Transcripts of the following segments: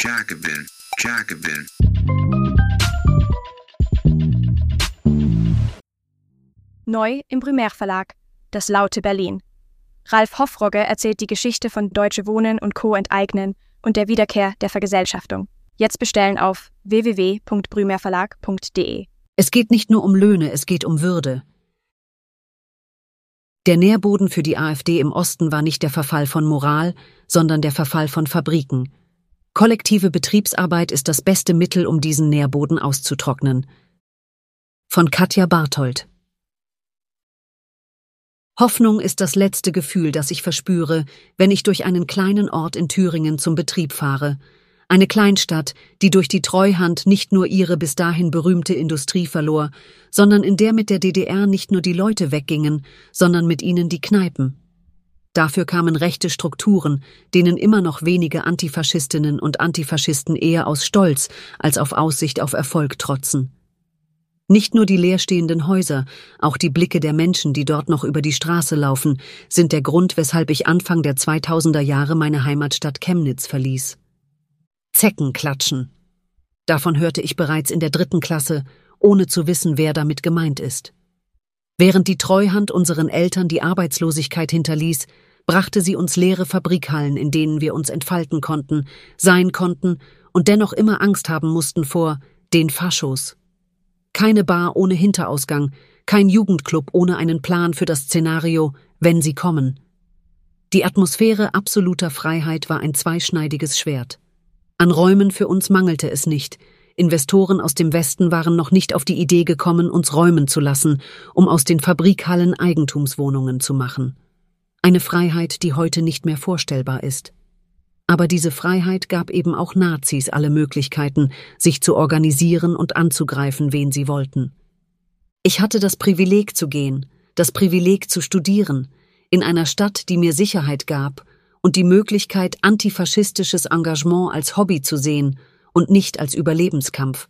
Jacobin, Jacobin. Neu im Primärverlag, das laute Berlin. Ralf Hoffrogge erzählt die Geschichte von Deutsche Wohnen und Co. enteignen und der Wiederkehr der Vergesellschaftung. Jetzt bestellen auf www.brümerverlag.de. Es geht nicht nur um Löhne, es geht um Würde. Der Nährboden für die AfD im Osten war nicht der Verfall von Moral, sondern der Verfall von Fabriken. Kollektive Betriebsarbeit ist das beste Mittel, um diesen Nährboden auszutrocknen. Von Katja Barthold. Hoffnung ist das letzte Gefühl, das ich verspüre, wenn ich durch einen kleinen Ort in Thüringen zum Betrieb fahre. Eine Kleinstadt, die durch die Treuhand nicht nur ihre bis dahin berühmte Industrie verlor, sondern in der mit der DDR nicht nur die Leute weggingen, sondern mit ihnen die Kneipen. Dafür kamen rechte Strukturen, denen immer noch wenige Antifaschistinnen und Antifaschisten eher aus Stolz als auf Aussicht auf Erfolg trotzen. Nicht nur die leerstehenden Häuser, auch die Blicke der Menschen, die dort noch über die Straße laufen, sind der Grund, weshalb ich Anfang der 2000er Jahre meine Heimatstadt Chemnitz verließ. Zecken klatschen. Davon hörte ich bereits in der 3. Klasse, ohne zu wissen, wer damit gemeint ist. Während die Treuhand unseren Eltern die Arbeitslosigkeit hinterließ, brachte sie uns leere Fabrikhallen, in denen wir uns entfalten konnten, sein konnten und dennoch immer Angst haben mussten vor den Faschos. Keine Bar ohne Hinterausgang, kein Jugendclub ohne einen Plan für das Szenario, wenn sie kommen. Die Atmosphäre absoluter Freiheit war ein zweischneidiges Schwert. An Räumen für uns mangelte es nicht. Investoren aus dem Westen waren noch nicht auf die Idee gekommen, uns räumen zu lassen, um aus den Fabrikhallen Eigentumswohnungen zu machen. Eine Freiheit, die heute nicht mehr vorstellbar ist. Aber diese Freiheit gab eben auch Nazis alle Möglichkeiten, sich zu organisieren und anzugreifen, wen sie wollten. Ich hatte das Privileg zu gehen, das Privileg zu studieren, in einer Stadt, die mir Sicherheit gab und die Möglichkeit, antifaschistisches Engagement als Hobby zu sehen und nicht als Überlebenskampf.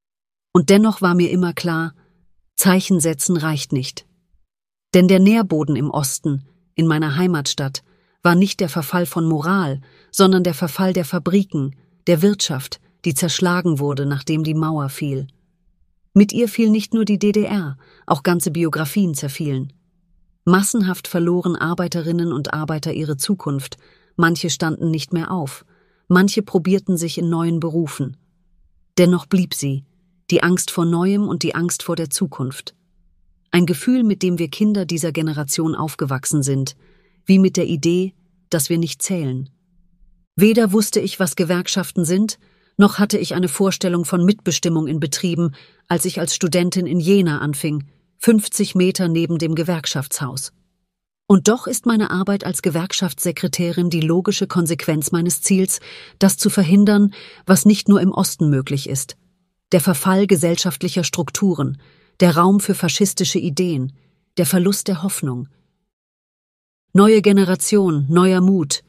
Und dennoch war mir immer klar, Zeichen setzen reicht nicht. Denn der Nährboden im Osten, in meiner Heimatstadt, war nicht der Verfall von Moral, sondern der Verfall der Fabriken, der Wirtschaft, die zerschlagen wurde, nachdem die Mauer fiel. Mit ihr fiel nicht nur die DDR, auch ganze Biografien zerfielen. Massenhaft verloren Arbeiterinnen und Arbeiter ihre Zukunft, manche standen nicht mehr auf, manche probierten sich in neuen Berufen. Dennoch blieb sie, die Angst vor Neuem und die Angst vor der Zukunft. Ein Gefühl, mit dem wir Kinder dieser Generation aufgewachsen sind, wie mit der Idee, dass wir nicht zählen. Weder wusste ich, was Gewerkschaften sind, noch hatte ich eine Vorstellung von Mitbestimmung in Betrieben, als ich als Studentin in Jena anfing, 50 Meter neben dem Gewerkschaftshaus. Und doch ist meine Arbeit als Gewerkschaftssekretärin die logische Konsequenz meines Ziels, das zu verhindern, was nicht nur im Osten möglich ist. Der Verfall gesellschaftlicher Strukturen, der Raum für faschistische Ideen, der Verlust der Hoffnung. Neue Generation, neuer Mut.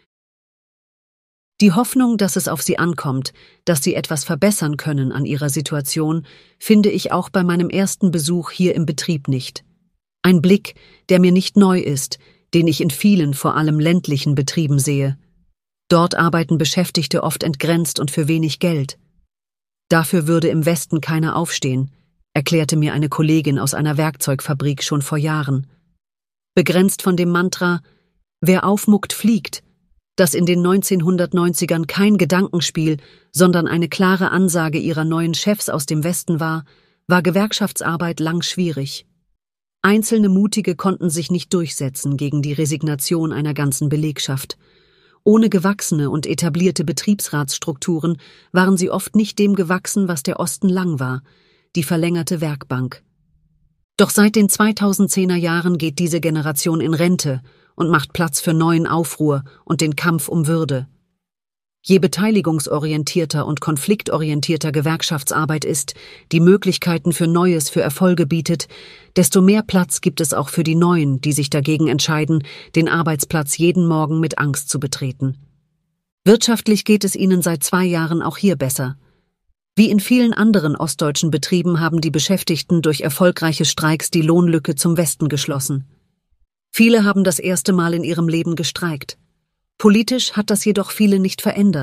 Die Hoffnung, dass es auf sie ankommt, dass sie etwas verbessern können an ihrer Situation, finde ich auch bei meinem ersten Besuch hier im Betrieb nicht. Ein Blick, der mir nicht neu ist, den ich in vielen, vor allem ländlichen Betrieben sehe. Dort arbeiten Beschäftigte oft entgrenzt und für wenig Geld. Dafür würde im Westen keiner aufstehen, erklärte mir eine Kollegin aus einer Werkzeugfabrik schon vor Jahren. Begrenzt von dem Mantra, wer aufmuckt, fliegt, das in den 1990ern kein Gedankenspiel, sondern eine klare Ansage ihrer neuen Chefs aus dem Westen war Gewerkschaftsarbeit lang schwierig. Einzelne Mutige konnten sich nicht durchsetzen gegen die Resignation einer ganzen Belegschaft. Ohne gewachsene und etablierte Betriebsratsstrukturen waren sie oft nicht dem gewachsen, was der Osten lang war, die verlängerte Werkbank. Doch seit den 2010er Jahren geht diese Generation in Rente und macht Platz für neuen Aufruhr und den Kampf um Würde. Je beteiligungsorientierter und konfliktorientierter Gewerkschaftsarbeit ist, die Möglichkeiten für Neues, für Erfolge bietet, desto mehr Platz gibt es auch für die Neuen, die sich dagegen entscheiden, den Arbeitsplatz jeden Morgen mit Angst zu betreten. Wirtschaftlich geht es ihnen seit 2 Jahren auch hier besser. Wie in vielen anderen ostdeutschen Betrieben haben die Beschäftigten durch erfolgreiche Streiks die Lohnlücke zum Westen geschlossen. Viele haben das erste Mal in ihrem Leben gestreikt. Politisch hat das jedoch viele nicht verändert,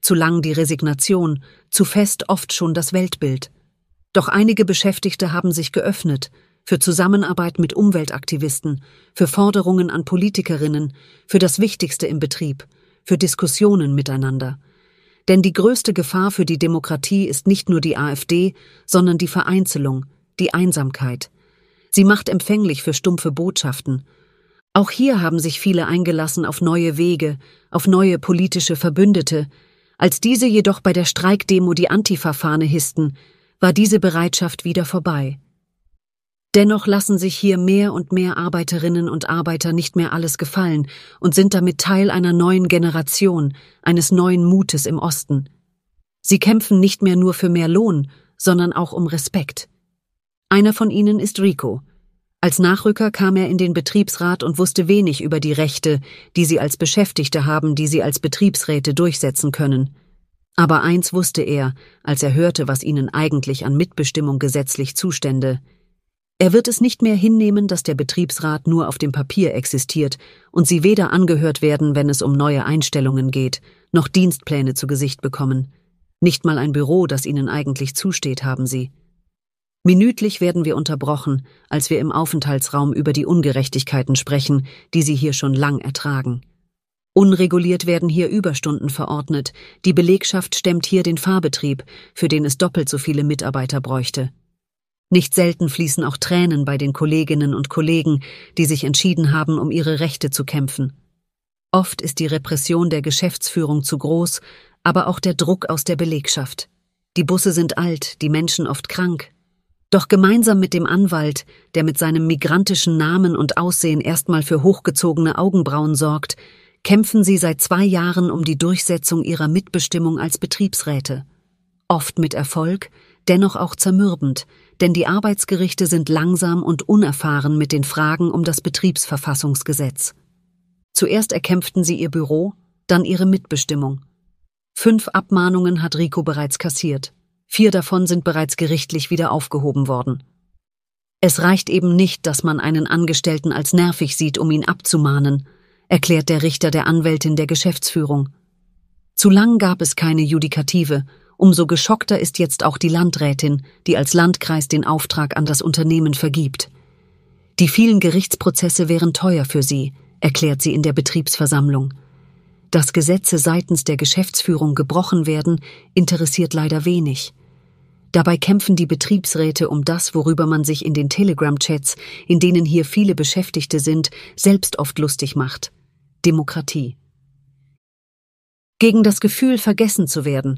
zu lang die Resignation, zu fest oft schon das Weltbild. Doch einige Beschäftigte haben sich geöffnet für Zusammenarbeit mit Umweltaktivisten, für Forderungen an Politikerinnen, für das Wichtigste im Betrieb, für Diskussionen miteinander. Denn die größte Gefahr für die Demokratie ist nicht nur die AfD, sondern die Vereinzelung, die Einsamkeit. Sie macht empfänglich für stumpfe Botschaften. Auch hier haben sich viele eingelassen auf neue Wege, auf neue politische Verbündete. Als diese jedoch bei der Streikdemo die Antifa-Fahne hissten, war diese Bereitschaft wieder vorbei. Dennoch lassen sich hier mehr und mehr Arbeiterinnen und Arbeiter nicht mehr alles gefallen und sind damit Teil einer neuen Generation, eines neuen Mutes im Osten. Sie kämpfen nicht mehr nur für mehr Lohn, sondern auch um Respekt. Einer von ihnen ist Rico. Als Nachrücker kam er in den Betriebsrat und wusste wenig über die Rechte, die sie als Beschäftigte haben, die sie als Betriebsräte durchsetzen können. Aber eins wusste er, als er hörte, was ihnen eigentlich an Mitbestimmung gesetzlich zustände: Er wird es nicht mehr hinnehmen, dass der Betriebsrat nur auf dem Papier existiert und sie weder angehört werden, wenn es um neue Einstellungen geht, noch Dienstpläne zu Gesicht bekommen. Nicht mal ein Büro, das ihnen eigentlich zusteht, haben sie. Minütlich werden wir unterbrochen, als wir im Aufenthaltsraum über die Ungerechtigkeiten sprechen, die sie hier schon lang ertragen. Unreguliert werden hier Überstunden verordnet, die Belegschaft stemmt hier den Fahrbetrieb, für den es doppelt so viele Mitarbeiter bräuchte. Nicht selten fließen auch Tränen bei den Kolleginnen und Kollegen, die sich entschieden haben, um ihre Rechte zu kämpfen. Oft ist die Repression der Geschäftsführung zu groß, aber auch der Druck aus der Belegschaft. Die Busse sind alt, die Menschen oft krank. Doch gemeinsam mit dem Anwalt, der mit seinem migrantischen Namen und Aussehen erstmal für hochgezogene Augenbrauen sorgt, kämpfen sie seit 2 Jahren um die Durchsetzung ihrer Mitbestimmung als Betriebsräte. Oft mit Erfolg, dennoch auch zermürbend, denn die Arbeitsgerichte sind langsam und unerfahren mit den Fragen um das Betriebsverfassungsgesetz. Zuerst erkämpften sie ihr Büro, dann ihre Mitbestimmung. 5 Abmahnungen hat Rico bereits kassiert. 4 davon sind bereits gerichtlich wieder aufgehoben worden. Es reicht eben nicht, dass man einen Angestellten als nervig sieht, um ihn abzumahnen, erklärt der Richter der Anwältin der Geschäftsführung. Zu lang gab es keine Judikative, umso geschockter ist jetzt auch die Landrätin, die als Landkreis den Auftrag an das Unternehmen vergibt. Die vielen Gerichtsprozesse wären teuer für sie, erklärt sie in der Betriebsversammlung. Dass Gesetze seitens der Geschäftsführung gebrochen werden, interessiert leider wenig. Dabei kämpfen die Betriebsräte um das, worüber man sich in den Telegram-Chats, in denen hier viele Beschäftigte sind, selbst oft lustig macht: Demokratie. Gegen das Gefühl, vergessen zu werden.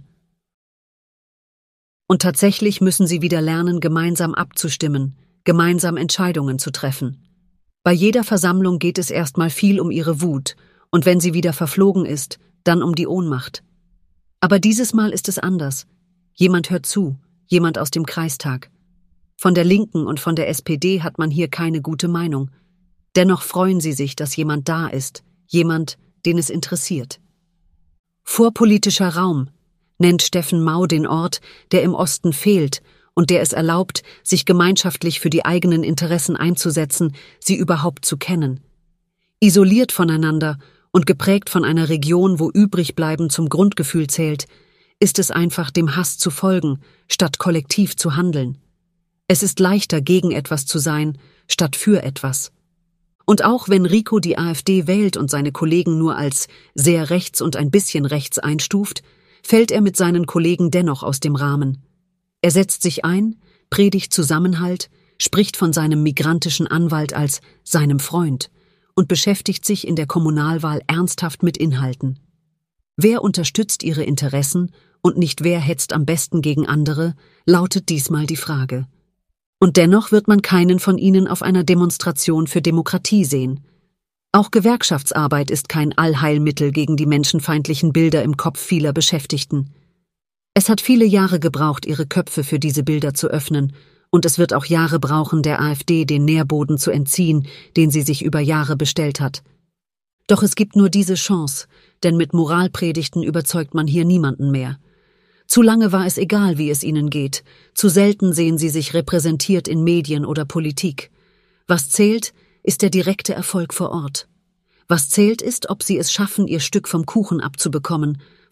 Und tatsächlich müssen sie wieder lernen, gemeinsam abzustimmen, gemeinsam Entscheidungen zu treffen. Bei jeder Versammlung geht es erstmal viel um ihre Wut, und wenn sie wieder verflogen ist, dann um die Ohnmacht. Aber dieses Mal ist es anders. Jemand hört zu, jemand aus dem Kreistag. Von der Linken und von der SPD hat man hier keine gute Meinung. Dennoch freuen sie sich, dass jemand da ist, jemand, den es interessiert. Vorpolitischer Raum nennt Steffen Mau den Ort, der im Osten fehlt und der es erlaubt, sich gemeinschaftlich für die eigenen Interessen einzusetzen, sie überhaupt zu kennen. Isoliert voneinander und geprägt von einer Region, wo Übrigbleiben zum Grundgefühl zählt, ist es einfach, dem Hass zu folgen, statt kollektiv zu handeln. Es ist leichter, gegen etwas zu sein, statt für etwas. Und auch wenn Rico die AfD wählt und seine Kollegen nur als sehr rechts und ein bisschen rechts einstuft, fällt er mit seinen Kollegen dennoch aus dem Rahmen. Er setzt sich ein, predigt Zusammenhalt, spricht von seinem migrantischen Anwalt als seinem Freund und beschäftigt sich in der Kommunalwahl ernsthaft mit Inhalten. Wer unterstützt ihre Interessen und nicht wer hetzt am besten gegen andere, lautet diesmal die Frage. Und dennoch wird man keinen von ihnen auf einer Demonstration für Demokratie sehen. Auch Gewerkschaftsarbeit ist kein Allheilmittel gegen die menschenfeindlichen Bilder im Kopf vieler Beschäftigten. Es hat viele Jahre gebraucht, ihre Köpfe für diese Bilder zu öffnen, und es wird auch Jahre brauchen, der AfD den Nährboden zu entziehen, den sie sich über Jahre bestellt hat. Doch es gibt nur diese Chance, denn mit Moralpredigten überzeugt man hier niemanden mehr. Zu lange war es egal, wie es ihnen geht. Zu selten sehen sie sich repräsentiert in Medien oder Politik. Was zählt, ist der direkte Erfolg vor Ort. Was zählt ist, ob sie es schaffen, ihr Stück vom Kuchen abzubekommen,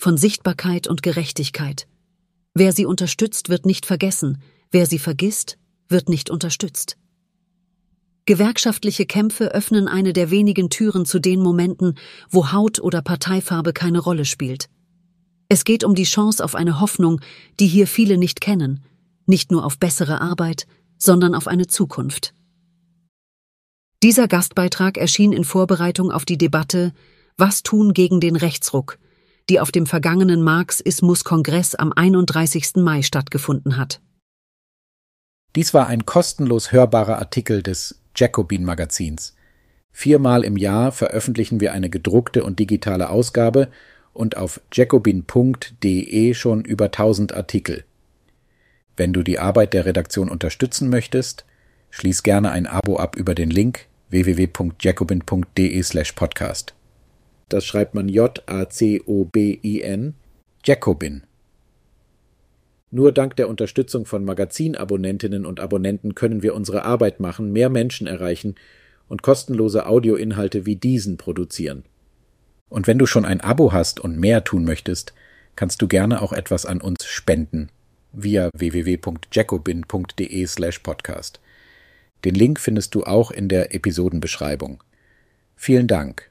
von Sichtbarkeit und Gerechtigkeit. Wer sie unterstützt, wird nicht vergessen. Wer sie vergisst, wird nicht unterstützt. Gewerkschaftliche Kämpfe öffnen eine der wenigen Türen zu den Momenten, wo Haut oder Parteifarbe keine Rolle spielt. Es geht um die Chance auf eine Hoffnung, die hier viele nicht kennen, nicht nur auf bessere Arbeit, sondern auf eine Zukunft. Dieser Gastbeitrag erschien in Vorbereitung auf die Debatte »Was tun gegen den Rechtsruck?«, die auf dem vergangenen Marxismus-Kongress am 31. Mai stattgefunden hat. Dies war ein kostenlos hörbarer Artikel des Jacobin-Magazins. 4-mal im Jahr veröffentlichen wir eine gedruckte und digitale Ausgabe und auf jacobin.de schon über 1000 Artikel. Wenn du die Arbeit der Redaktion unterstützen möchtest, schließ gerne ein Abo ab über den Link www.jacobin.de/podcast. Das schreibt man Jacobin, Jacobin. Nur dank der Unterstützung von Magazinabonnentinnen und Abonnenten können wir unsere Arbeit machen, mehr Menschen erreichen und kostenlose Audioinhalte wie diesen produzieren. Und wenn du schon ein Abo hast und mehr tun möchtest, kannst du gerne auch etwas an uns spenden via www.jacobin.de/podcast. Den Link findest du auch in der Episodenbeschreibung. Vielen Dank.